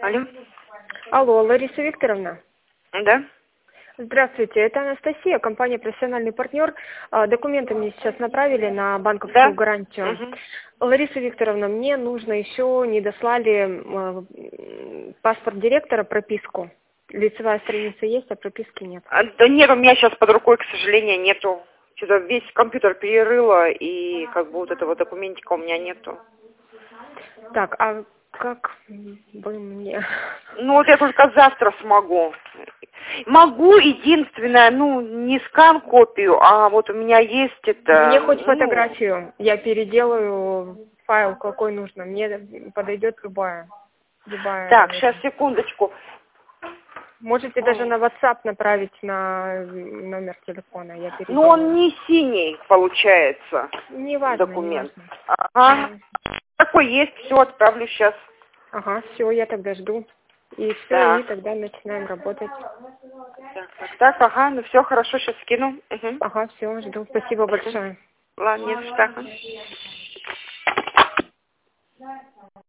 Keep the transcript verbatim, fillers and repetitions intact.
Алло. Алло, Лариса Викторовна. Да. Здравствуйте, это Анастасия, компания «Профессиональный партнер». А, Документы мне сейчас направили на банковскую Да. гарантию. Угу. Лариса Викторовна, мне нужно еще, не дослали э, паспорт директора, прописку. Лицевая страница есть, а прописки нет. А, да нет, у меня сейчас под рукой, к сожалению, нету. Что-то весь компьютер перерыла, и как бы вот этого документика у меня нету. Так, а как бы мне... Ну вот я только завтра смогу. Могу, единственное, ну, не скан копию, а вот у меня есть это... Мне хоть ну, фотографию, я переделаю файл, какой нужно. Мне подойдет любая. любая Так, это. сейчас, секундочку. Можете даже на WhatsApp направить на номер телефона, я Ну, он переделаю. не синий, получается, Не важно, не документ. важно. Ага. Такой есть, все, отправлю сейчас. Ага, все, я тогда жду. И все, и Так. тогда начинаем работать. Так, так, так, ага, ну все, хорошо, сейчас скину. Угу. Ага, все, жду. Спасибо большое. Ладно, не за что.